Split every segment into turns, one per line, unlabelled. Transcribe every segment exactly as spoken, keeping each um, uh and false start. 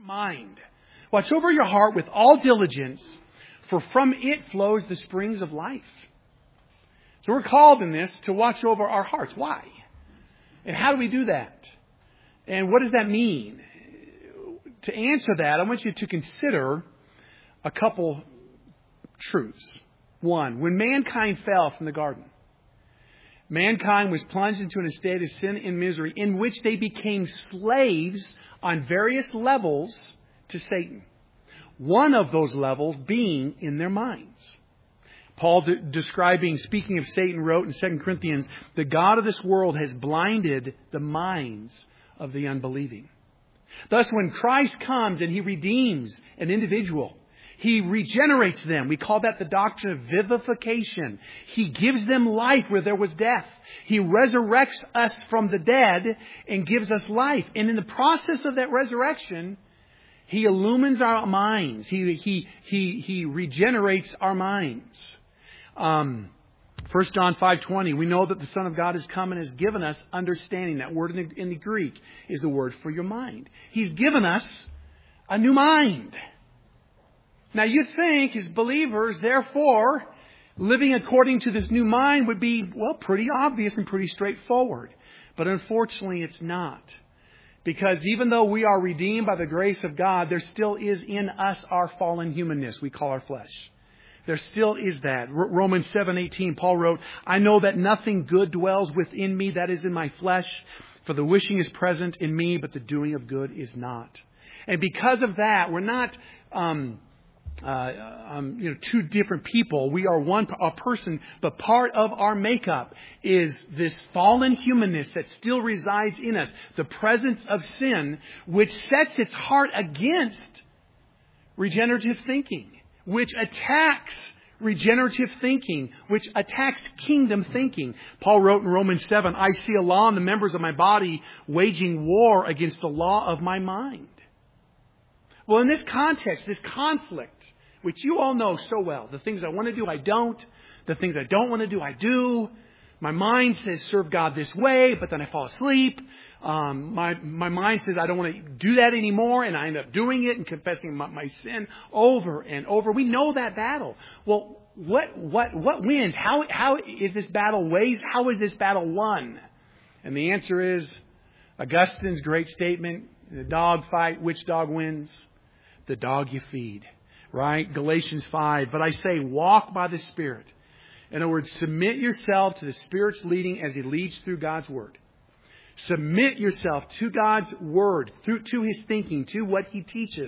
mind. Watch over your heart with all diligence, for from it flows the springs of life. So we're called in this to watch over our hearts. Why? And how do we do that? And what does that mean? To answer that, I want you to consider a couple truths. One, when mankind fell from the garden, mankind was plunged into a state of sin and misery in which they became slaves on various levels to Satan. One of those levels being in their minds. Paul, de- describing, speaking of Satan, wrote in Second Corinthians, the God of this world has blinded the minds of the unbelieving. Thus, when Christ comes and He redeems an individual, He regenerates them. We call that the doctrine of vivification. He gives them life where there was death. He resurrects us from the dead and gives us life. And in the process of that resurrection, He illumines our minds. He, he, he, he regenerates our minds. Um, First John five twenty, we know that the Son of God has come and has given us understanding. That word in the, in the Greek is the word for your mind. He's given us a new mind. Now you think as believers, therefore, living according to this new mind would be, well, pretty obvious and pretty straightforward. But unfortunately, it's not. Because even though we are redeemed by the grace of God, there still is in us our fallen humanness we call our flesh. There still is that. Romans seven eighteen, Paul wrote, I know that nothing good dwells within me, that is in my flesh. For the wishing is present in me, but the doing of good is not. And because of that, we're not um, uh, um, you know, two different people. We are one a person, but part of our makeup is this fallen humanness that still resides in us. The presence of sin, which sets its heart against regenerative thinking, which attacks regenerative thinking, which attacks kingdom thinking. Paul wrote in Romans seven, I see a law in the members of my body waging war against the law of my mind. Well, in this context, this conflict, which you all know so well, the things I want to do, I don't. The things I don't want to do, I do. My mind says serve God this way, but then I fall asleep. Um, my, my mind says I don't want to do that anymore, and I end up doing it and confessing my, my sin over and over. We know that battle. Well, what, what, what wins? How, how is this battle waged? How is this battle won? And the answer is Augustine's great statement, the dog fight, which dog wins? The dog you feed, right? Galatians five, but I say walk by the Spirit. In other words, submit yourself to the Spirit's leading as He leads through God's Word. Submit yourself to God's Word, through to His thinking, to what He teaches.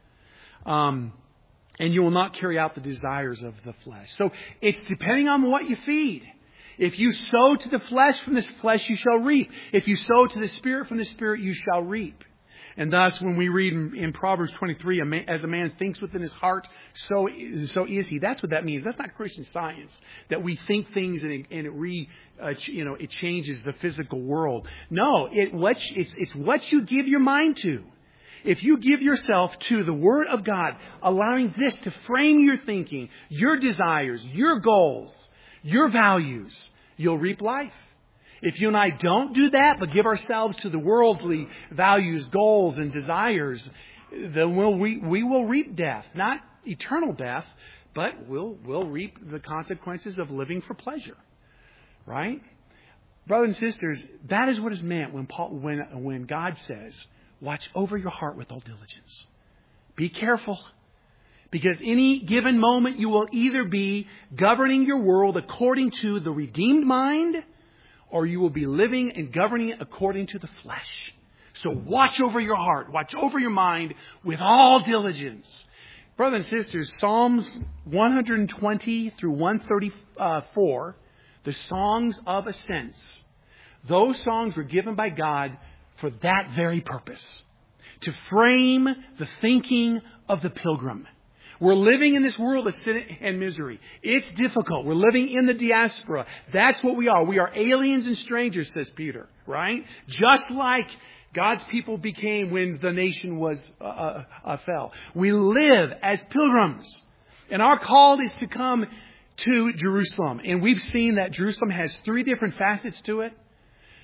Um, and you will not carry out the desires of the flesh. So it's depending on what you feed. If you sow to the flesh, from the flesh you shall reap. If you sow to the Spirit, from the Spirit you shall reap. And thus, when we read in, in Proverbs twenty-three, a man, as a man thinks within his heart, so, so is he. That's what that means. That's not Christian science, that we think things and it, and it re, uh, you know, it changes the physical world. No, it, what, it's, it's what you give your mind to. If you give yourself to the Word of God, allowing this to frame your thinking, your desires, your goals, your values, you'll reap life. If you and I don't do that, but give ourselves to the worldly values, goals, and desires, then we'll, we, we will reap death. Not eternal death, but we'll, we'll reap the consequences of living for pleasure. Right? Brothers and sisters, that is what is meant when, Paul, when, when God says, watch over your heart with all diligence. Be careful. Because any given moment you will either be governing your world according to the redeemed mind, or you will be living and governing it according to the flesh. So watch over your heart. Watch over your mind with all diligence. Brothers and sisters, Psalms one twenty through one thirty-four, the songs of ascents. Those songs were given by God for that very purpose. To frame the thinking of the pilgrim. We're living in this world of sin and misery. It's difficult. We're living in the diaspora. That's what we are. We are aliens and strangers, says Peter, right? Just like God's people became when the nation was uh, uh, fell. We live as pilgrims. And our call is to come to Jerusalem. And we've seen that Jerusalem has three different facets to it.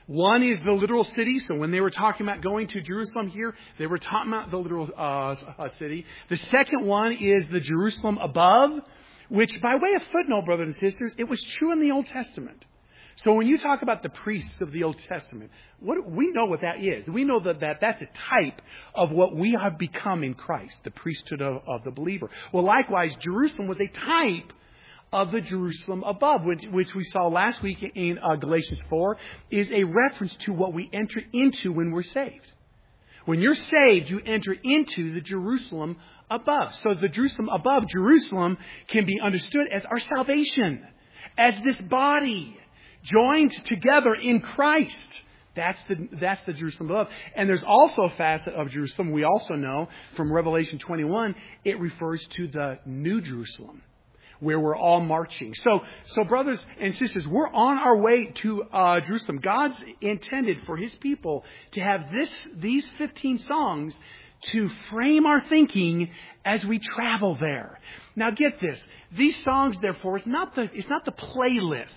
One is the literal city. So when they were talking about going to Jerusalem here, they were talking about the literal uh, city. The second one is the Jerusalem above, which by way of footnote, brothers and sisters, it was true in the Old Testament. So when you talk about the priests of the Old Testament, what, we know what that is. We know that, that that's a type of what we have become in Christ, the priesthood of, of the believer. Well, likewise, Jerusalem was a type of the Jerusalem above, which, which we saw last week in uh, Galatians four, is a reference to what we enter into when we're saved. When you're saved, you enter into the Jerusalem above. So the Jerusalem above, Jerusalem, can be understood as our salvation, as this body joined together in Christ. That's the, that's the Jerusalem above. And there's also a facet of Jerusalem we also know from Revelation twenty-one. It refers to the New Jerusalem, where we're all marching. So, so brothers and sisters, we're on our way to uh, Jerusalem. God's intended for His people to have this, these fifteen songs to frame our thinking as we travel there. Now, get this: these songs, therefore, is not the it's not the playlist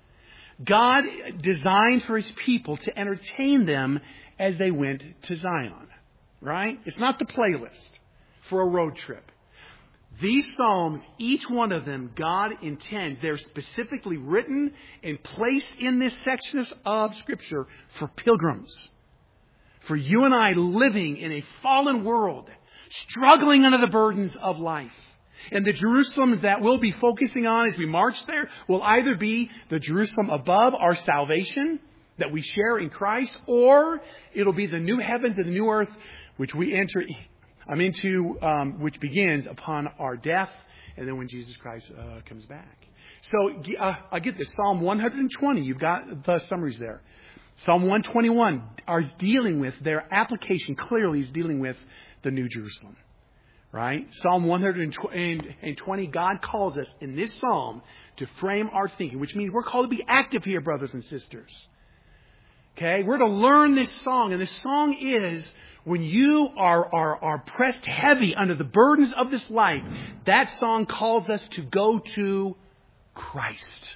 God designed for His people to entertain them as they went to Zion. Right? It's not the playlist for a road trip. These psalms, each one of them, God intends, they're specifically written and placed in this section of Scripture for pilgrims. For you and I living in a fallen world, struggling under the burdens of life. And the Jerusalem that we'll be focusing on as we march there will either be the Jerusalem above, our salvation that we share in Christ, or it'll be the new heavens and the new earth which we enter I'm into, um, which begins upon our death, and then when Jesus Christ uh, comes back. So uh, I get this. Psalm one twenty, you've got the summaries there. Psalm one twenty-one are dealing with, their application clearly is dealing with the New Jerusalem. Right? Psalm one twenty, God calls us in this psalm to frame our thinking, which means we're called to be active here, brothers and sisters. Okay? We're to learn this song, and this song is, when you are, are, are pressed heavy under the burdens of this life, that song calls us to go to Christ.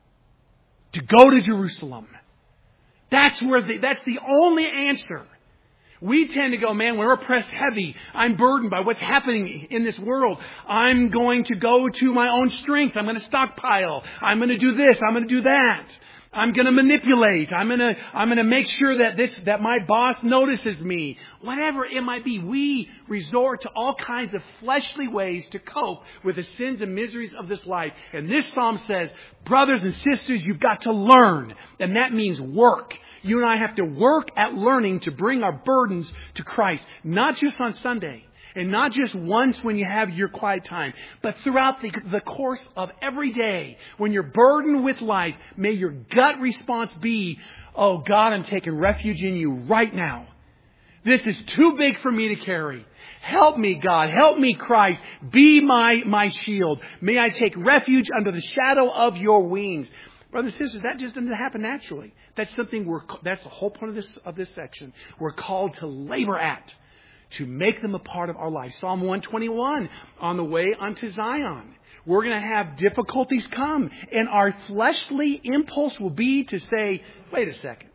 To go to Jerusalem. That's where the, that's the only answer. We tend to go, man, when we're pressed heavy, I'm burdened by what's happening in this world. I'm going to go to my own strength. I'm going to stockpile. I'm going to do this. I'm going to do that. I'm going to manipulate. I'm going to, I'm going to make sure that this, that my boss notices me. Whatever it might be, we resort to all kinds of fleshly ways to cope with the sins and miseries of this life. And this psalm says, brothers and sisters, you've got to learn. And that means work. You and I have to work at learning to bring our burdens to Christ. Not just on Sunday. And not just once when you have your quiet time, but throughout the, the course of every day. When you're burdened with life, may your gut response be, oh God, I'm taking refuge in you right now. This is too big for me to carry. Help me, God. Help me, Christ. Be my, my shield. May I take refuge under the shadow of your wings. Brothers and sisters, that just doesn't happen naturally. That's something we're, that's the whole point of this, of this section. We're called to labor at. To make them a part of our life. Psalm one twenty-one, on the way unto Zion. We're going to have difficulties come. And our fleshly impulse will be to say, wait a second.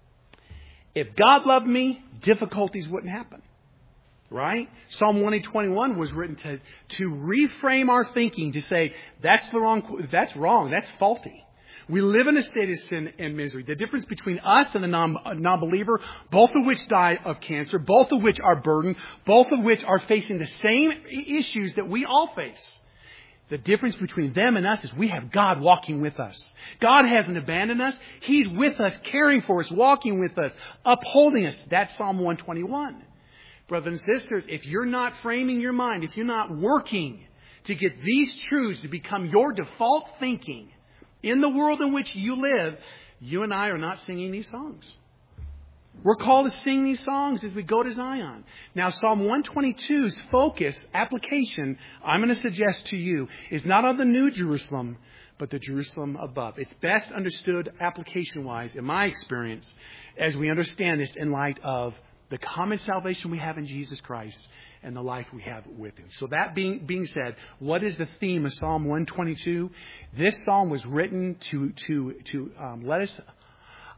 If God loved me, difficulties wouldn't happen. Right? Psalm one twenty-one was written to, to reframe our thinking, to say, that's the wrong, that's wrong, that's faulty. We live in a state of sin and misery. The difference between us and a non, a non-believer, both of which die of cancer, both of which are burdened, both of which are facing the same issues that we all face. The difference between them and us is we have God walking with us. God hasn't abandoned us. He's with us, caring for us, walking with us, upholding us. That's Psalm one twenty-one. Brothers and sisters, if you're not framing your mind, if you're not working to get these truths to become your default thinking, in the world in which you live, you and I are not singing these songs. We're called to sing these songs as we go to Zion. Now, Psalm one twenty-two's focus, application, I'm going to suggest to you, is not on the New Jerusalem, but the Jerusalem above. It's best understood application-wise, in my experience, as we understand this in light of the common salvation we have in Jesus Christ and the life we have with Him. So that being being said, what is the theme of Psalm one twenty-two? This psalm was written to to to um, let us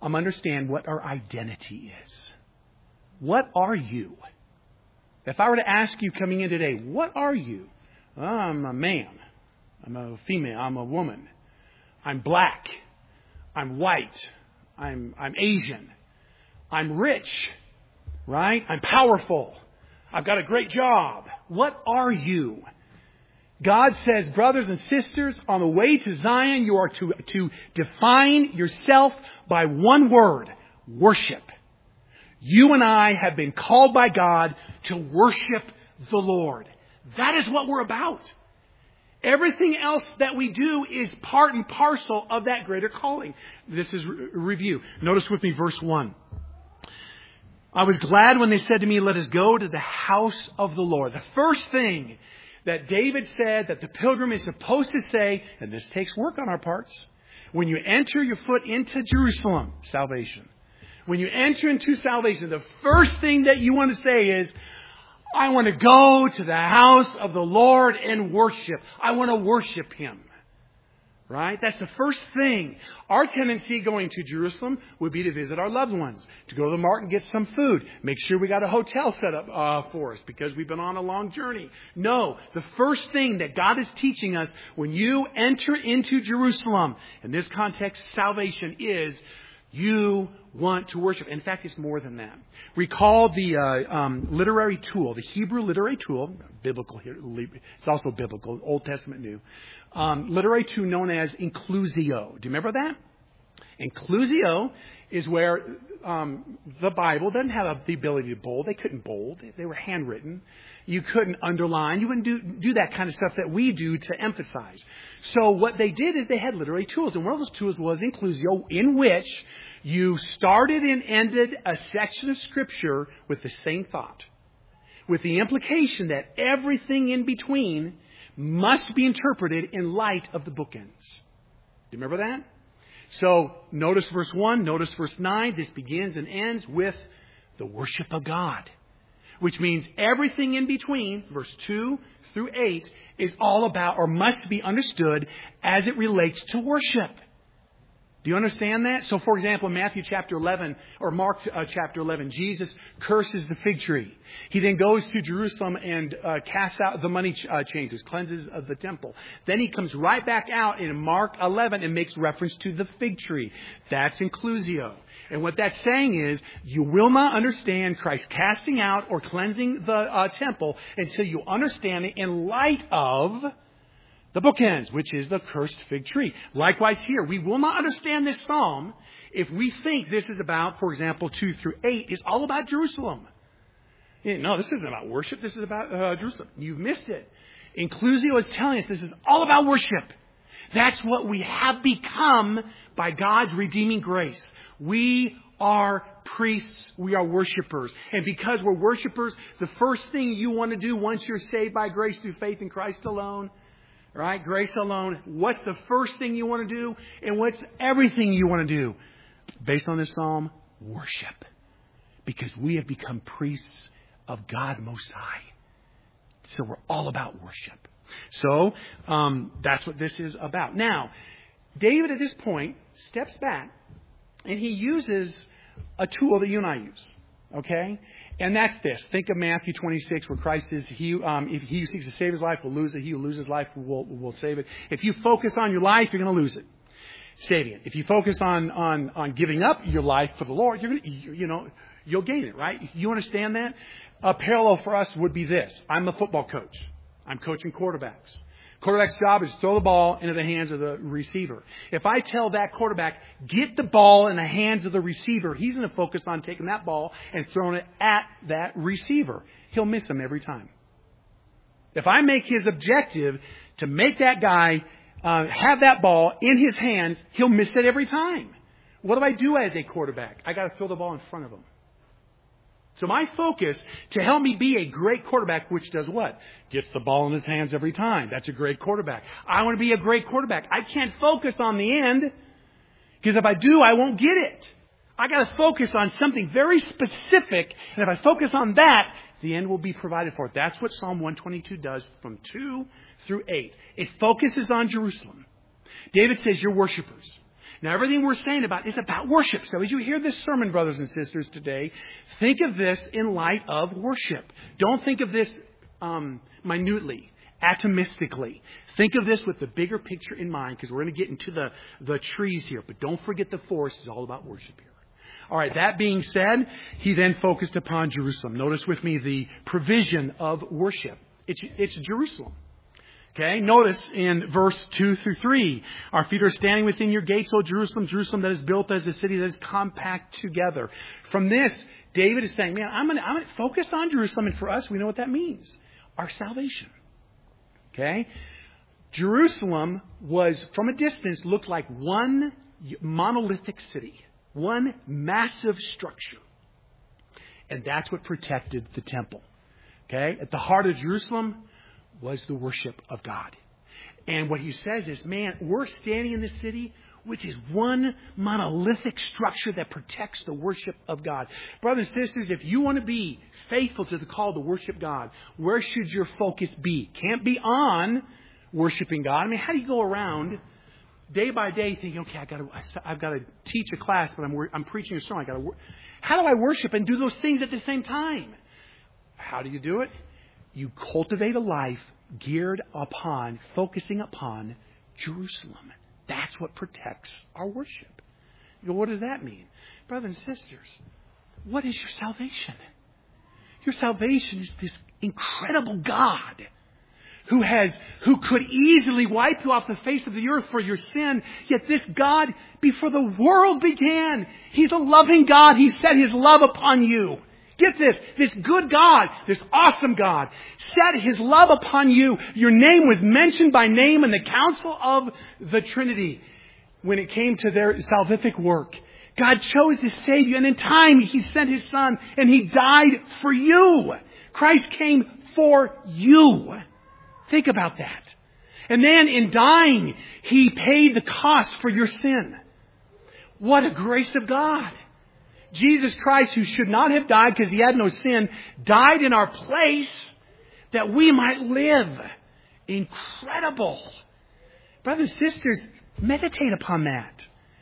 um, understand what our identity is. What are you? If I were to ask you coming in today, what are you? Oh, I'm a man. I'm a female. I'm a woman. I'm black. I'm white. I'm, I'm Asian. I'm rich. Right? I'm powerful. I've got a great job. What are you? God says, brothers and sisters, on the way to Zion, you are to, to define yourself by one word, worship. You and I have been called by God to worship the Lord. That is what we're about. Everything else that we do is part and parcel of that greater calling. This is re- review. Notice with me verse one. I was glad when they said to me, let us go to the house of the Lord. The first thing that David said that the pilgrim is supposed to say, and this takes work on our parts, when you enter your foot into Jerusalem, salvation. When you enter into salvation, the first thing that you want to say is, I want to go to the house of the Lord and worship. I want to worship Him. Right? That's the first thing. Our tendency going to Jerusalem would be to visit our loved ones, to go to the market and get some food. Make sure we got a hotel set up uh, for us because we've been on a long journey. No, the first thing that God is teaching us when you enter into Jerusalem, in this context, salvation, is you want to worship. In fact, it's more than that. Recall the uh, um, literary tool, the Hebrew literary tool, biblical here. It's also biblical, Old Testament, New. Um, literary tool known as inclusio. Do you remember that? Inclusio is where um, the Bible doesn't have a, the ability to bold. They couldn't bold. They were handwritten. You couldn't underline. You wouldn't do, do that kind of stuff that we do to emphasize. So what they did is they had literary tools. And one of those tools was inclusio, in which you started and ended a section of Scripture with the same thought, with the implication that everything in between must be interpreted in light of the bookends. Do you remember that? So notice verse one, notice verse nine. This begins and ends with the worship of God, which means everything in between, verse two through eight, is all about or must be understood as it relates to worship. Do you understand that? So, for example, in Matthew chapter eleven, or Mark uh, chapter eleven, Jesus curses the fig tree. He then goes to Jerusalem and uh, casts out the money ch- uh, changers, cleanses of the temple. Then he comes right back out in Mark eleven and makes reference to the fig tree. That's inclusio. And what that's saying is, you will not understand Christ casting out or cleansing the uh, temple until you understand it in light of the bookends, which is the cursed fig tree. Likewise here, we will not understand this psalm if we think this is about, for example, two through eight is all about Jerusalem. No, this isn't about worship. This is about uh, Jerusalem. You've missed it. Inclusio is telling us this is all about worship. That's what we have become by God's redeeming grace. We are priests. We are worshipers. And because we're worshipers, the first thing you want to do once you're saved by grace through faith in Christ alone, right? Grace alone. What's the first thing you want to do? And what's everything you want to do? Based on this psalm, worship. Because we have become priests of God Most High. So we're all about worship. So um, that's what this is about. Now, David at this point steps back and he uses a tool that you and I use. Okay? And that's this. Think of Matthew twenty-six, where Christ says, he, um, if he who seeks to save his life will lose it. He who loses his life will, will save it. If you focus on your life, you're going to lose it. Saving it. If you focus on, on, on giving up your life for the Lord, you're going to, you know, you'll gain it, right? You understand that? A parallel for us would be this. I'm a football coach. I'm coaching quarterbacks. Quarterback's job is to throw the ball into the hands of the receiver. If I tell that quarterback, get the ball in the hands of the receiver, he's going to focus on taking that ball and throwing it at that receiver. He'll miss him every time. If I make his objective to make that guy uh, have that ball in his hands, he'll miss it every time. What do I do as a quarterback? I got to throw the ball in front of him. So my focus to help me be a great quarterback, which does what? Gets the ball in his hands every time. That's a great quarterback. I want to be a great quarterback. I can't focus on the end, because if I do, I won't get it. I got to focus on something very specific, and if I focus on that, the end will be provided for. That's what Psalm one twenty-two does from two through eight. It focuses on Jerusalem. David says, you're worshipers. Now, everything we're saying about is about worship. So as you hear this sermon, brothers and sisters, today, think of this in light of worship. Don't think of this um, minutely, atomistically. Think of this with the bigger picture in mind, because we're going to get into the, the trees here. But don't forget the forest is all about worship here. All right, that being said, he then focused upon Jerusalem. Notice with me the provision of worship. It's, it's Jerusalem. Okay, notice in verse two through three, our feet are standing within your gates, O Jerusalem, Jerusalem that is built as a city that is compact together. From this, David is saying, man, I'm going to I'm going to focus on Jerusalem. And for us, we know what that means. Our salvation. Okay? Jerusalem was, from a distance, looked like one monolithic city. One massive structure. And that's what protected the temple. Okay? At the heart of Jerusalem was the worship of God. And what he says is, man, we're standing in this city, which is one monolithic structure that protects the worship of God. Brothers and sisters, if you want to be faithful to the call to worship God, where should your focus be? Can't be on worshiping God. I mean, how do you go around day by day thinking, okay, I got to, I've got to teach a class, but I'm, I'm preaching a sermon. I got to. How do I worship and do those things at the same time? How do you do it? You cultivate a life geared upon, focusing upon Jerusalem. That's what protects our worship. You go, what does that mean? Brothers and sisters, what is your salvation? Your salvation is this incredible God who has, who could easily wipe you off the face of the earth for your sin. Yet this God, before the world began, He's a loving God. He set His love upon you. Get this, this good God, this awesome God, set His love upon you. Your name was mentioned by name in the council of the Trinity when it came to their salvific work. God chose to save you, and in time He sent His Son, and He died for you. Christ came for you. Think about that. And then in dying, He paid the cost for your sin. What a grace of God. Jesus Christ, who should not have died because He had no sin, died in our place that we might live. Incredible. Brothers and sisters, meditate upon that.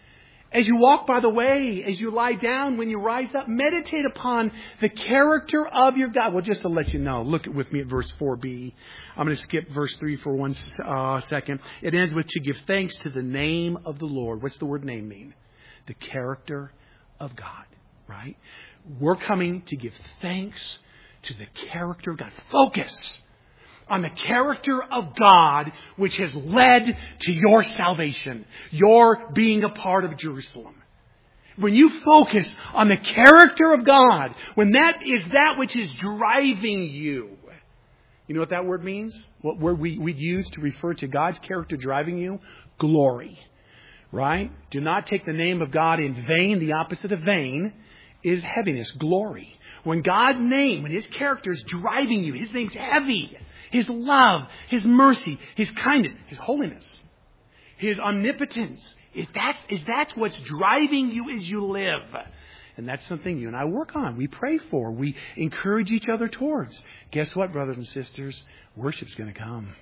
As you walk by the way, as you lie down, when you rise up, meditate upon the character of your God. Well, just to let you know, look with me at verse four b. I'm going to skip verse three for one uh, second. It ends with, to give thanks to the name of the Lord. What's the word name mean? The character of God. Right? We're coming to give thanks to the character of God. Focus on the character of God, which has led to your salvation, your being a part of Jerusalem. When you focus on the character of God, when that is that which is driving you, you know what that word means? What word we, we use to refer to God's character driving you? Glory. Right? Do not take the name of God in vain. The opposite of vain is heaviness, glory. When God's name, when His character is driving you, His name's heavy. His love, His mercy, His kindness, His holiness, His omnipotence. If that's, if that's what's driving you as you live. And that's something you and I work on. We pray for. We encourage each other towards. Guess what, brothers and sisters? Worship's going to come.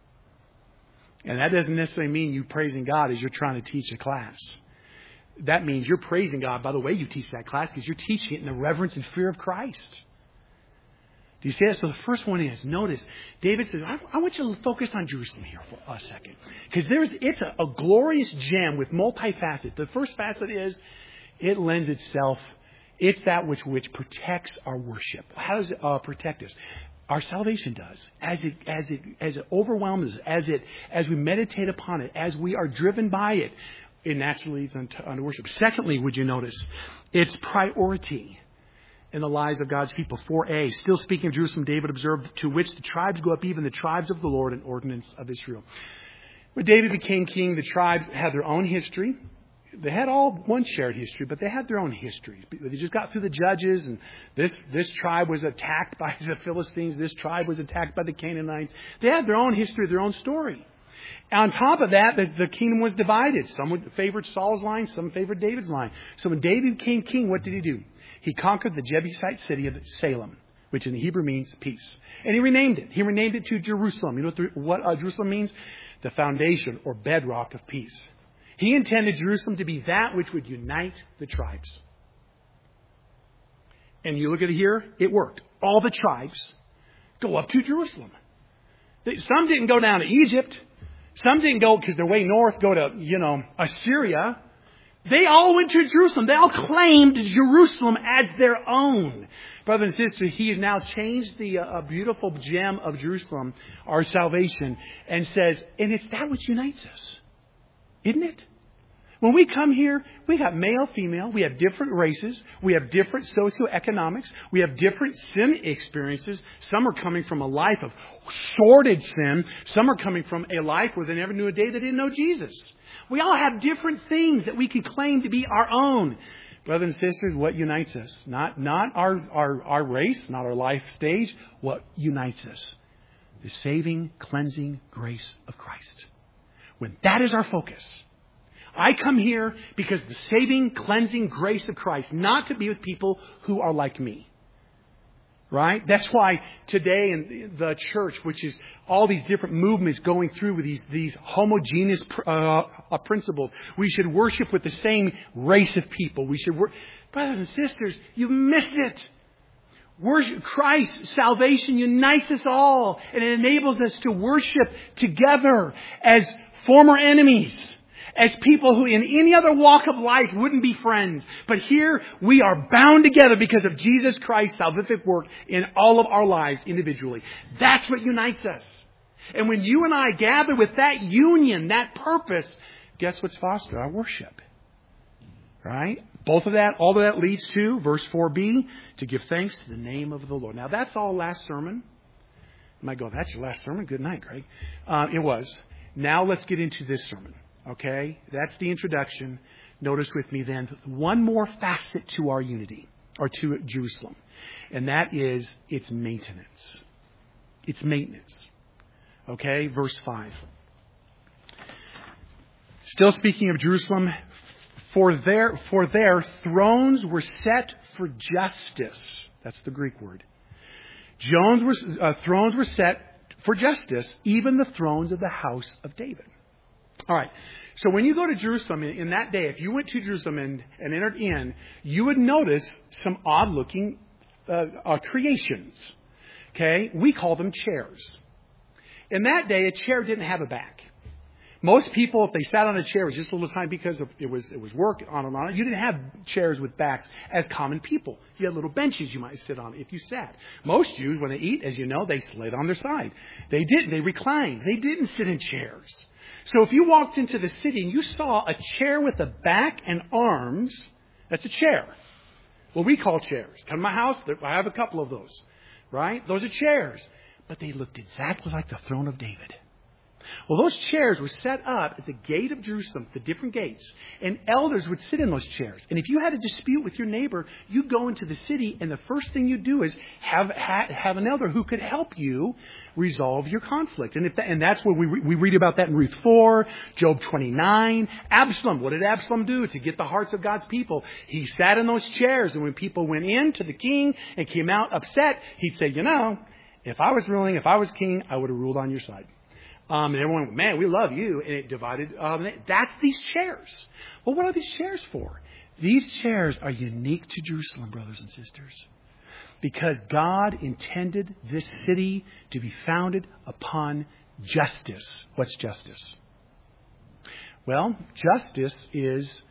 And that doesn't necessarily mean you praising God as you're trying to teach a class. That means you're praising God by the way you teach that class, because you're teaching it in the reverence and fear of Christ. Do you see that? So the first one is, notice, David says, I, I want you to focus on Jerusalem here for a second. Because there's it's a, a glorious gem with multifacets. The first facet is, it lends itself, it's that which, which protects our worship. How does it uh, protect us? Our salvation does. As it, as it, as it overwhelms us, as it, as we meditate upon it, as we are driven by it, it naturally leads unto, unto worship. Secondly, would you notice, its priority in the lives of God's people. four a, still speaking of Jerusalem, David observed, to which the tribes go up, even the tribes of the Lord, an ordinance of Israel. When David became king, the tribes had their own history. They had all one shared history, but they had their own histories. They just got through the judges, and this, this tribe was attacked by the Philistines. This tribe was attacked by the Canaanites. They had their own history, their own story. On top of that, the, the kingdom was divided. Some favored Saul's line, some favored David's line. So when David became king, what did he do? He conquered the Jebusite city of Salem, which in Hebrew means peace. And he renamed it. He renamed it to Jerusalem. You know what, the, what uh, Jerusalem means? The foundation or bedrock of peace. He intended Jerusalem to be that which would unite the tribes. And you look at it here, it worked. All the tribes go up to Jerusalem. Some didn't go down to Egypt. Some didn't go, because they're way north, go to, you know, Assyria. They all went to Jerusalem. They all claimed Jerusalem as their own. Brothers and sisters, He has now changed the uh, beautiful gem of Jerusalem, our salvation, and says, and it's that which unites us. Isn't it? When we come here, we got male, female. We have different races. We have different socioeconomics. We have different sin experiences. Some are coming from a life of sordid sin. Some are coming from a life where they never knew a day they didn't know Jesus. We all have different things that we can claim to be our own. Brothers and sisters, what unites us? Not, not our, our, our race, not our life stage. What unites us? The saving, cleansing grace of Christ. When that is our focus, I come here because the saving, cleansing grace of Christ, not to be with people who are like me. Right? That's why today in the church, which is all these different movements going through with these, these homogeneous uh, principles, we should worship with the same race of people. We should work. Brothers and sisters, you missed it. Worship Christ, salvation unites us all, and it enables us to worship together as former enemies. As people who in any other walk of life wouldn't be friends. But here we are bound together because of Jesus Christ's salvific work in all of our lives individually. That's what unites us. And when you and I gather with that union, that purpose, guess what's fostered? Our worship. Right? Both of that, all of that leads to, verse four b, to give thanks to the name of the Lord. Now that's all last sermon. You might go, that's your last sermon? Good night, Greg. Uh, it was. Now let's get into this sermon. Okay, that's the introduction. Notice with me then one more facet to our unity, or to Jerusalem, and that is its maintenance. Its maintenance. Okay, verse five. Still speaking of Jerusalem, for their, for their thrones were set for justice. That's the Greek word. Thrones were, uh, thrones were set for justice, even the thrones of the house of David. All right. So when you go to Jerusalem in, in that day, if you went to Jerusalem and, and entered in, you would notice some odd-looking uh, uh, creations. Okay? We call them chairs. In that day, a chair didn't have a back. Most people, if they sat on a chair, it was just a little time because of, it was it was work on and on. You didn't have chairs with backs as common people. You had little benches you might sit on if you sat. Most Jews, when they eat, as you know, they laid on their side. They didn't. They reclined. They didn't sit in chairs. So if you walked into the city and you saw a chair with a back and arms, that's a chair. What we call chairs. Come to my house, I have a couple of those. Right? Those are chairs. But they looked exactly like the throne of David. Well, those chairs were set up at the gate of Jerusalem, the different gates, and elders would sit in those chairs. And if you had a dispute with your neighbor, you'd go into the city, and the first thing you'd do is have have, have an elder who could help you resolve your conflict. And if that, and that's where we we read about that in Ruth four, Job twenty-nine. Absalom, what did Absalom do to get the hearts of God's people? He sat in those chairs, and when people went in to the king and came out upset, he'd say, you know, if I was ruling, if I was king, I would have ruled on your side. Um, and everyone went, man, we love you. And it divided. Um, that's these chairs. Well, what are these chairs for? These chairs are unique to Jerusalem, brothers and sisters. Because God intended this city to be founded upon justice. What's justice? Well, justice is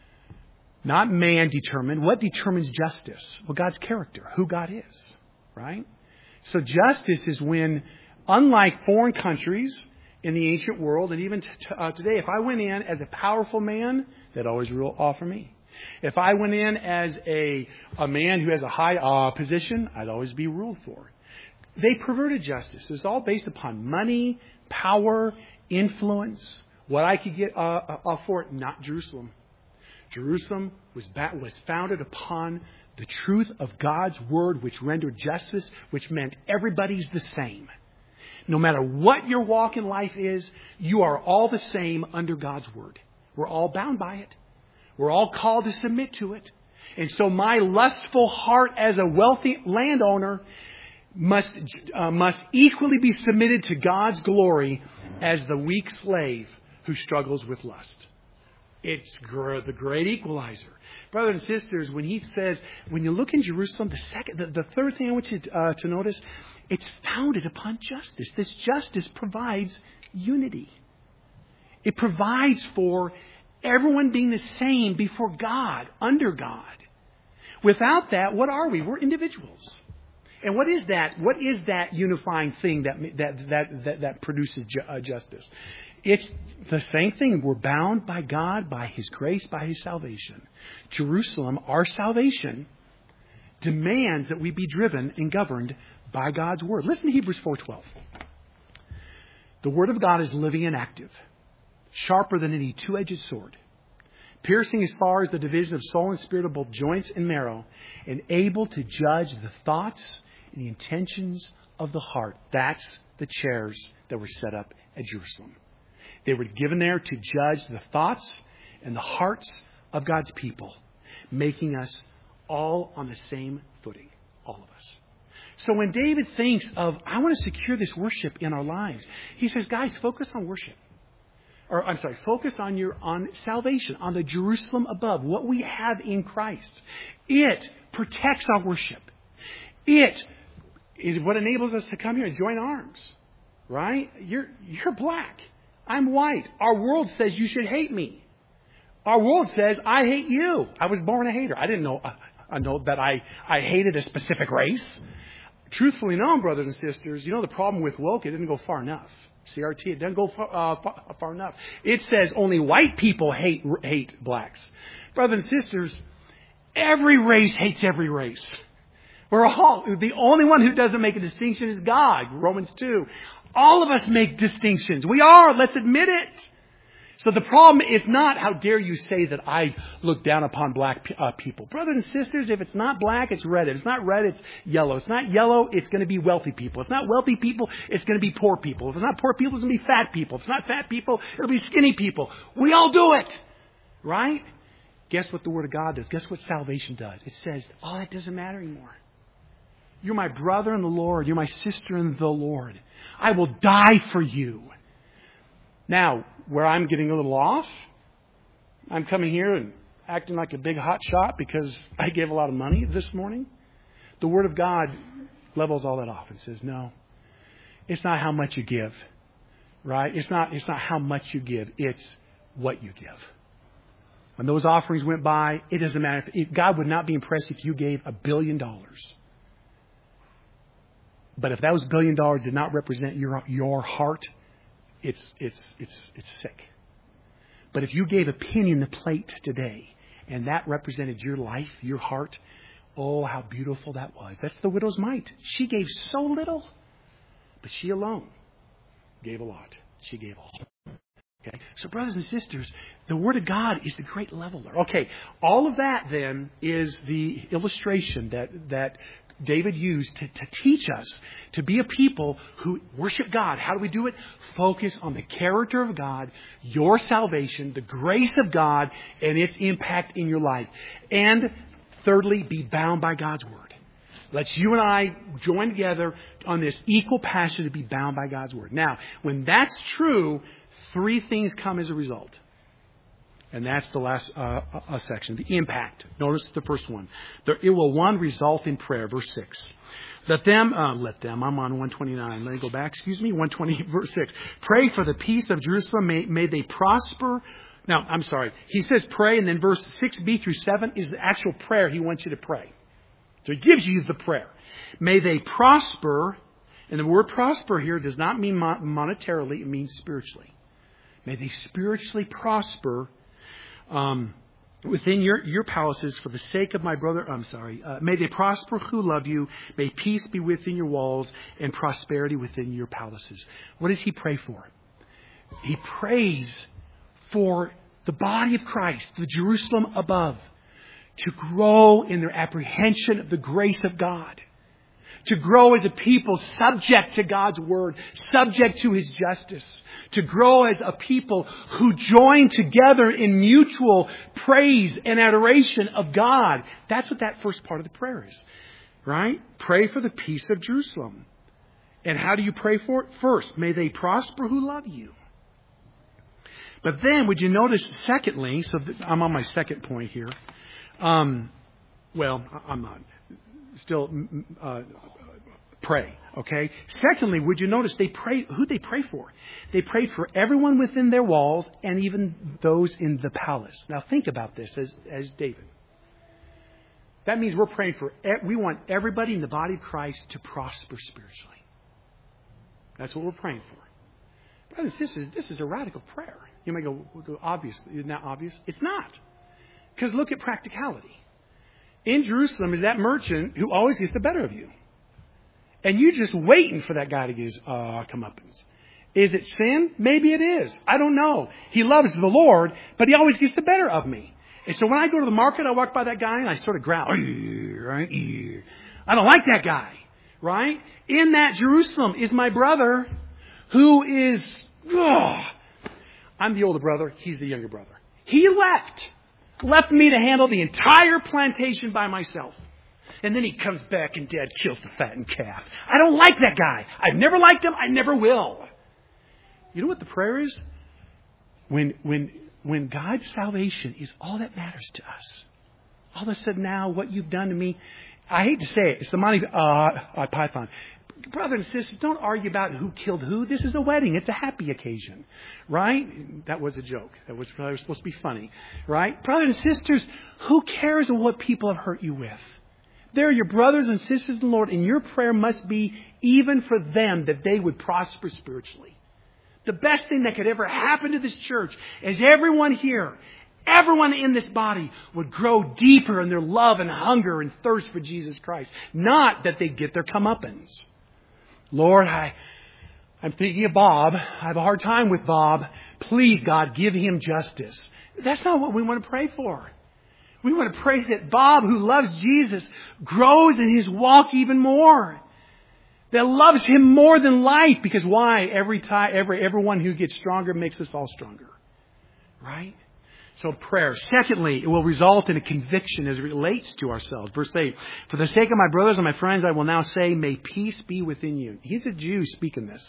not man determined. What determines justice? Well, God's character, who God is. Right? So justice is when, unlike foreign countries in the ancient world, and even t- t- uh, today, if I went in as a powerful man, they'd always rule offer me. If I went in as a a man who has a high uh, position, I'd always be ruled for. They perverted justice. It's all based upon money, power, influence, what I could get uh, uh, for it. Not Jerusalem. Jerusalem was ba- was founded upon the truth of God's word, which rendered justice, which meant everybody's the same. No matter what your walk in life is, you are all the same under God's word. We're all bound by it. We're all called to submit to it. And so my lustful heart as a wealthy landowner must uh, must equally be submitted to God's glory as the weak slave who struggles with lust. It's gr- the great equalizer. Brothers and sisters, when he says, when you look in Jerusalem, the second, the, the third thing I want you to, uh, to notice, it's founded upon justice. This justice provides unity. It provides for everyone being the same before God, under God. Without that, what are we? We're individuals. And what is that? What is that unifying thing that that that that, that produces ju- uh, justice? It's the same thing. We're bound by God, by His grace, by His salvation. Jerusalem, our salvation, demands that we be driven and governed by God's Word. Listen to Hebrews four twelve. The Word of God is living and active, sharper than any two-edged sword, piercing as far as the division of soul and spirit, of both joints and marrow, and able to judge the thoughts and the intentions of the heart. That's the chairs that were set up at Jerusalem. They were given there to judge the thoughts and the hearts of God's people, making us all on the same footing, all of us. So when David thinks of, I want to secure this worship in our lives, he says, guys, focus on worship. Or, I'm sorry, focus on your on salvation, on the Jerusalem above, what we have in Christ. It protects our worship. It is what enables us to come here and join arms. Right? You're you're black. I'm white. Our world says you should hate me. Our world says I hate you. I was born a hater. I didn't know I know that I, I hated a specific race. Truthfully known, brothers and sisters, you know the problem with woke, it didn't go far enough. C R T, it doesn't go far, uh, far, far enough. It says only white people hate hate blacks. Brothers and sisters, every race hates every race. We're all, the only one who doesn't make a distinction is God. Romans two. All of us make distinctions. We are. Let's admit it. So the problem is not, how dare you say that I look down upon black uh, people. Brothers and sisters, if it's not black, it's red. If it's not red, it's yellow. If it's not yellow, it's going to be wealthy people. If it's not wealthy people, it's going to be poor people. If it's not poor people, it's going to be fat people. If it's not fat people, it'll be skinny people. We all do it. Right? Guess what the Word of God does? Guess what salvation does? It says, oh, that doesn't matter anymore. You're my brother in the Lord. You're my sister in the Lord. I will die for you. Now, where I'm getting a little off, I'm coming here and acting like a big hot shot because I gave a lot of money this morning. The Word of God levels all that off and says, no, it's not how much you give, right? It's not, it's not how much you give. It's what you give. When those offerings went by, it doesn't matter. If, God would not be impressed if you gave a billion dollars. But if those billion dollars did not represent your your heart, it's it's it's it's sick. But if you gave a penny in the plate today, and that represented your life, your heart, oh, how beautiful that was. That's the widow's mite. She gave so little, but she alone gave a lot. She gave all. Okay, so brothers and sisters, the Word of God is the great leveler. Okay, all of that then is the illustration that that David used to, to teach us to be a people who worship God. How do we do it? Focus on the character of God, your salvation, the grace of God, and its impact in your life. And thirdly, be bound by God's Word. Let's you and I join together on this equal passion to be bound by God's Word. Now, when that's true, three things come as a result. And that's the last uh, uh, section, the impact. Notice the first one. There, it will, one, result in prayer. Verse six. Let them, uh, let them, I'm on one twenty-nine. Let me go back, excuse me, one twenty, verse six. Pray for the peace of Jerusalem. May, may they prosper. Now, I'm sorry. He says pray, and then verse six b through seven is the actual prayer he wants you to pray. So he gives you the prayer. May they prosper. And the word prosper here does not mean monetarily, it means spiritually. May they spiritually prosper Um, within your, your palaces for the sake of my brother. I'm sorry. Uh, may they prosper who love you. May peace be within your walls and prosperity within your palaces. What does he pray for? He prays for the body of Christ, the Jerusalem above, to grow in their apprehension of the grace of God. To grow as a people subject to God's Word, subject to His justice. To grow as a people who join together in mutual praise and adoration of God. That's what that first part of the prayer is. Right? Pray for the peace of Jerusalem. And how do you pray for it? First, may they prosper who love you. But then, would you notice, secondly, so I'm on my second point here. Um, well, I'm not. Still, uh, pray, okay? Secondly, would you notice they pray, who they pray for? They prayed for everyone within their walls and even those in the palace. Now think about this as, as David. That means we're praying for, we want everybody in the body of Christ to prosper spiritually. That's what we're praying for. Brothers and sisters, this is a radical prayer. You may go, obvious, isn't that obvious? It's not. Because look at practicality. In Jerusalem is that merchant who always gets the better of you. And you're just waiting for that guy to get his uh, comeuppance. Is it sin? Maybe it is. I don't know. He loves the Lord, but he always gets the better of me. And so when I go to the market, I walk by that guy and I sort of growl. Right? I don't like that guy. Right? In that Jerusalem is my brother who is... Oh, I'm the older brother. He's the younger brother. He left. Left me to handle the entire plantation by myself. And then he comes back and Dad kills the fattened calf. I don't like that guy. I've never liked him. I never will. You know what the prayer is? When when when God's salvation is all that matters to us. All of a sudden now, what you've done to me, I hate to say it, it's the Monty uh, uh, Python. Brothers and sisters, don't argue about who killed who. This is a wedding. It's a happy occasion. Right? That was a joke. That was, that was supposed to be funny. Right? Brothers and sisters, who cares what people have hurt you with? They're your brothers and sisters in the Lord, and your prayer must be even for them that they would prosper spiritually. The best thing that could ever happen to this church is everyone here, everyone in this body would grow deeper in their love and hunger and thirst for Jesus Christ. Not that they get their comeuppance. Lord, I, I'm thinking of Bob. I have a hard time with Bob. Please, God, give him justice. That's not what we want to pray for. We want to pray that Bob, who loves Jesus, grows in his walk even more. That loves him more than life. Because why? Every time, every everyone who gets stronger makes us all stronger. Right? So prayer. Secondly, it will result in a conviction as it relates to ourselves. Verse eight. For the sake of my brothers and my friends, I will now say, may peace be within you. He's a Jew speaking this.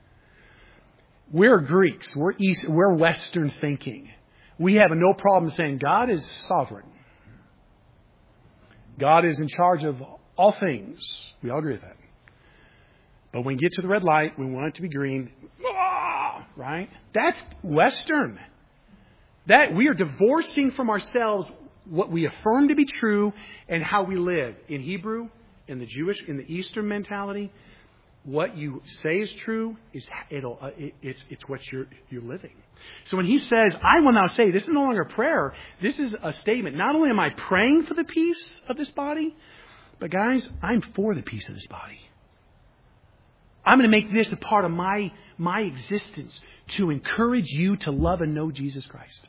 We're Greeks. We're East. We're Western thinking. We have no problem saying God is sovereign. God is in charge of all things. We all agree with that. But when we get to the red light, we want it to be green. Right? That's Western. That we are divorcing from ourselves what we affirm to be true and how we live. In Hebrew, in the Jewish, in the Eastern mentality, what you say is true is it'll uh, it, it's it's what you're you're living. So when he says, "I will now say," this is no longer a prayer. This is a statement. Not only am I praying for the peace of this body, but guys, I'm for the peace of this body. I'm going to make this a part of my my existence to encourage you to love and know Jesus Christ.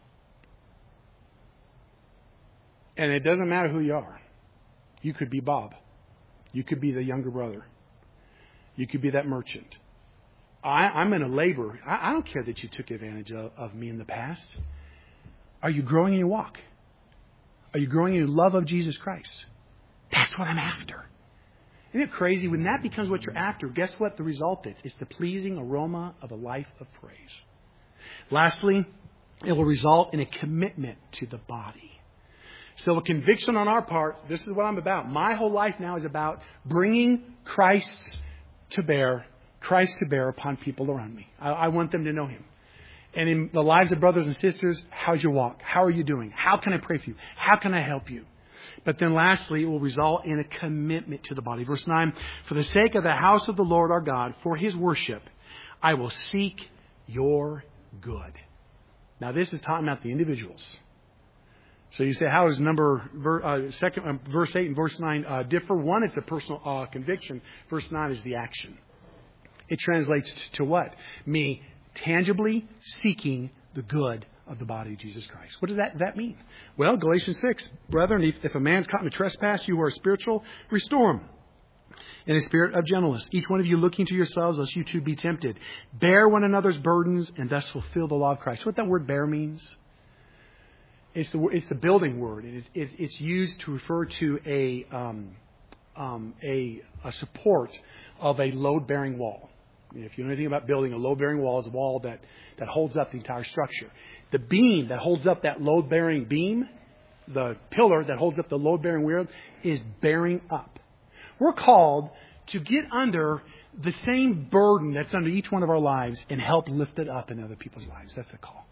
And it doesn't matter who you are. You could be Bob. You could be the younger brother. You could be that merchant. I, I'm going to labor. I, I don't care that you took advantage of, of me in the past. Are you growing in your walk? Are you growing in your love of Jesus Christ? That's what I'm after. Isn't it crazy? When that becomes what you're after, guess what the result is? It's the pleasing aroma of a life of praise. Lastly, it will result in a commitment to the body. So a conviction on our part, this is what I'm about. My whole life now is about bringing Christ to bear, Christ to bear upon people around me. I, I want them to know Him. And in the lives of brothers and sisters, how's your walk? How are you doing? How can I pray for you? How can I help you? But then lastly, it will result in a commitment to the body. Verse nine, for the sake of the house of the Lord our God, for His worship, I will seek your good. Now this is talking about the individuals. So you say, how does number uh, second uh, verse eight and verse nine uh, differ? One, it's a personal uh, conviction. Verse nine is the action. It translates to, to what? Me tangibly seeking the good of the body of Jesus Christ. What does that, that mean? Well, Galatians six, brethren, if, if a man's caught in a trespass, you who are spiritual, restore him in a spirit of gentleness. Each one of you looking to yourselves, lest you too be tempted. Bear one another's burdens, and thus fulfill the law of Christ. What that word bear means? It's the it's a building word. It's it's, it's used to refer to a um, um, a a support of a load-bearing wall. If you know anything about building, a load-bearing wall is a wall that, that holds up the entire structure. The beam that holds up that load-bearing beam, the pillar that holds up the load-bearing wheel, is bearing up. We're called to get under the same burden that's under each one of our lives and help lift it up in other people's lives. That's the call.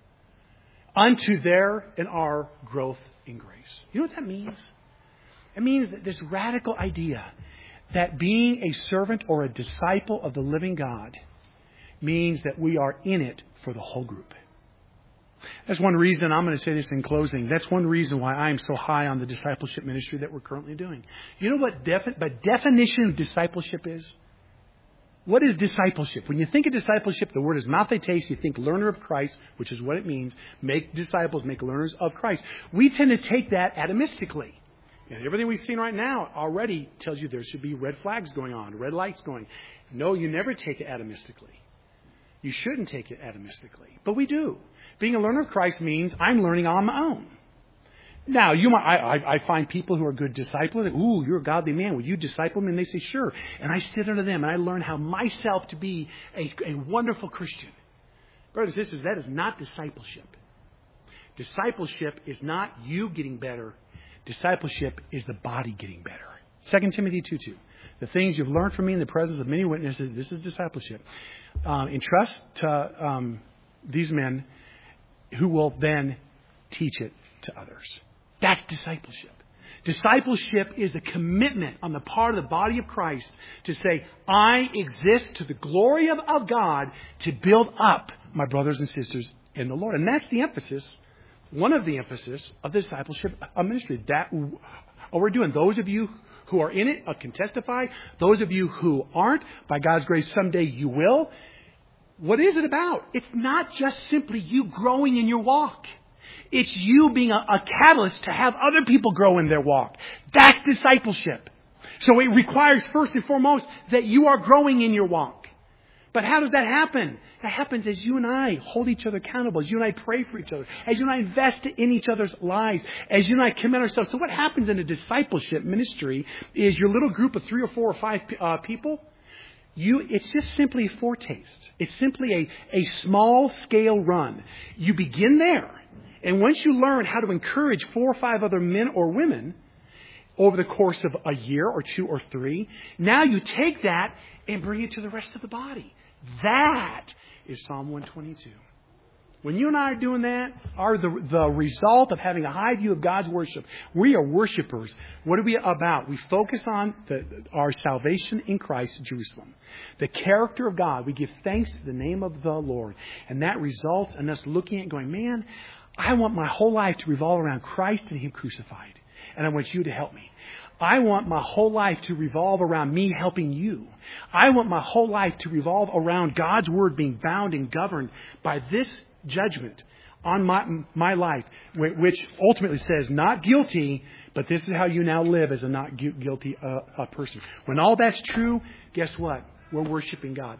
Unto their and our growth in grace. You know what that means? It means that this radical idea that being a servant or a disciple of the living God means that we are in it for the whole group. That's one reason, I'm going to say this in closing, that's one reason why I'm so high on the discipleship ministry that we're currently doing. You know what defi- the definition of discipleship is? What is discipleship? When you think of discipleship, the word is mathetes. You think learner of Christ, which is what it means. Make disciples, make learners of Christ. We tend to take that atomistically. And everything we've seen right now already tells you there should be red flags going on, red lights going. No, you never take it atomistically. You shouldn't take it atomistically. But we do. Being a learner of Christ means I'm learning on my own. Now, you might, I, I, I find people who are good disciples. Ooh, you're a godly man. Will you disciple me? And they say, sure. And I sit under them and I learn how myself to be a, a wonderful Christian. Brothers and sisters, that is not discipleship. Discipleship is not you getting better. Discipleship is the body getting better. Second Timothy two two. The things you've learned from me in the presence of many witnesses, this is discipleship. Um, entrust to um, these men who will then teach it to others. That's discipleship. Discipleship is a commitment on the part of the body of Christ to say, I exist to the glory of, of God to build up my brothers and sisters in the Lord. And that's the emphasis, one of the emphasis of the discipleship ministry. That what we're doing. Those of you who are in it can testify. Those of you who aren't, by God's grace, someday you will. What is it about? It's not just simply you growing in your walk. It's you being a, a catalyst to have other people grow in their walk. That's discipleship. So it requires first and foremost that you are growing in your walk. But how does that happen? That happens as you and I hold each other accountable, as you and I pray for each other, as you and I invest in each other's lives, as you and I commit ourselves. So what happens in a discipleship ministry is your little group of three or four or five uh, people, You, it's just simply a foretaste. It's simply a, a small scale run. You begin there. And once you learn how to encourage four or five other men or women over the course of a year or two or three, now you take that and bring it to the rest of the body. That is Psalm one twenty-two. When you and I are doing that, are the, the result of having a high view of God's worship. We are worshipers. What are we about? We focus on the, our salvation in Christ, Jerusalem. The character of God. We give thanks to the name of the Lord. And that results in us looking at going, man, I want my whole life to revolve around Christ and Him crucified. And I want you to help me. I want my whole life to revolve around me helping you. I want my whole life to revolve around God's Word being bound and governed by this judgment on my my life, which ultimately says not guilty, but this is how you now live as a not gu- guilty uh, uh, person. When all that's true, guess what? We're worshiping God.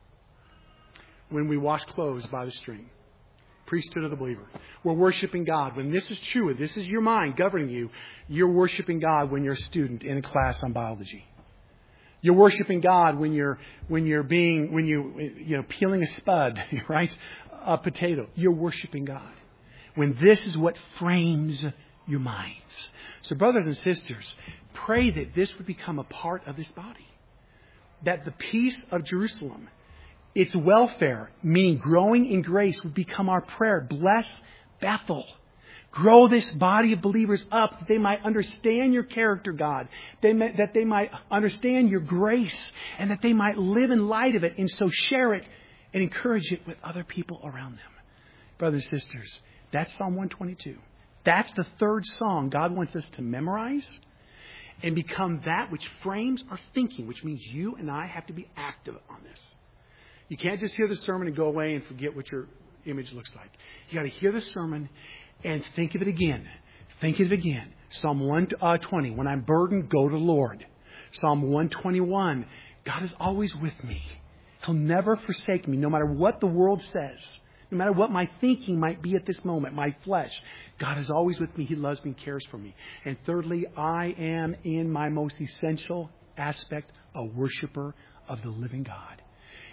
When we wash clothes by the stream, priesthood of the believer, we're worshiping God. When this is true, if this is your mind governing you, you're worshiping God when you're a student in a class on biology. You're worshiping God when you're when you're being when you you know peeling a spud, right? A potato. You're worshiping God. When this is what frames your minds. So brothers and sisters, pray that this would become a part of this body. That the peace of Jerusalem, its welfare, meaning growing in grace, would become our prayer. Bless Bethel. Grow this body of believers up that they might understand your character, God. They may, that they might understand your grace and that they might live in light of it and so share it and encourage it with other people around them. Brothers and sisters, that's Psalm one twenty-two. That's the third song God wants us to memorize and become that which frames our thinking, which means you and I have to be active on this. You can't just hear the sermon and go away and forget what your image looks like. You got to hear the sermon and think of it again. Think of it again. Psalm one twenty, when I'm burdened, go to the Lord. Psalm one twenty-one, God is always with me. He'll never forsake me, no matter what the world says, no matter what my thinking might be at this moment, my flesh. God is always with me. He loves me and cares for me. And thirdly, I am in my most essential aspect a worshiper of the living God.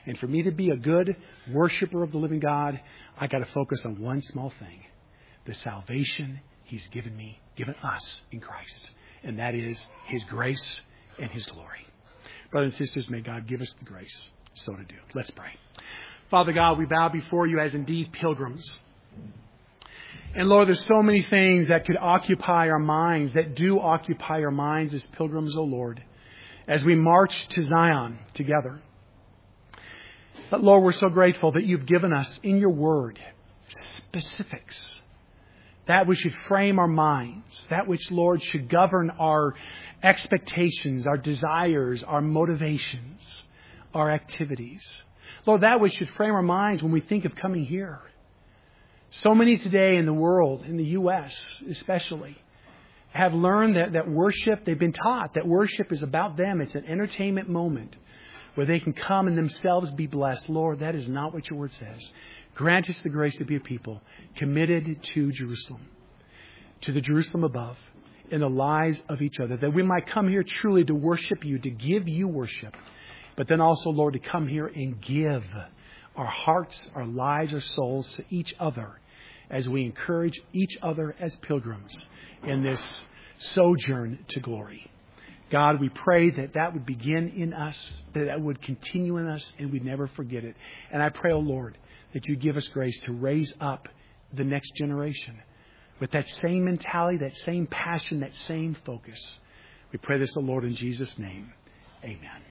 And for me to be a good worshiper of the living God, I got to focus on one small thing. The salvation He's given me, given us in Christ. And that is His grace and His glory. Brothers and sisters, may God give us the grace so to do. Let's pray. Father God, we bow before You as indeed pilgrims. And Lord, there's so many things that could occupy our minds, that do occupy our minds as pilgrims, O Lord, as we march to Zion together. But Lord, we're so grateful that You've given us in Your Word specifics, that which should frame our minds, that which, Lord, should govern our expectations, our desires, our motivations, our activities. Lord, that which should frame our minds when we think of coming here. So many today in the world, in the U S especially, have learned that, that worship, they've been taught that worship is about them. It's an entertainment moment where they can come and themselves be blessed. Lord, that is not what Your Word says. Grant us the grace to be a people committed to Jerusalem, to the Jerusalem above, in the lives of each other, that we might come here truly to worship You, to give You worship, but then also, Lord, to come here and give our hearts, our lives, our souls to each other as we encourage each other as pilgrims in this sojourn to glory. God, we pray that that would begin in us, that that would continue in us, and we'd never forget it. And I pray, oh Lord, that You give us grace to raise up the next generation with that same mentality, that same passion, that same focus. We pray this, oh Lord, in Jesus' name. Amen.